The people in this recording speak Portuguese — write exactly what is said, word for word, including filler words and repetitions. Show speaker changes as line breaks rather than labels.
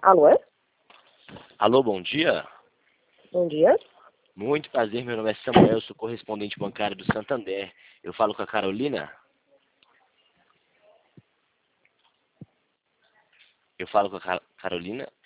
Alô?
Alô, bom dia.
Bom dia.
Muito prazer, meu nome é Samuel, sou correspondente bancário do Santander. Eu falo com a Carolina? Eu falo com a Car- Carolina?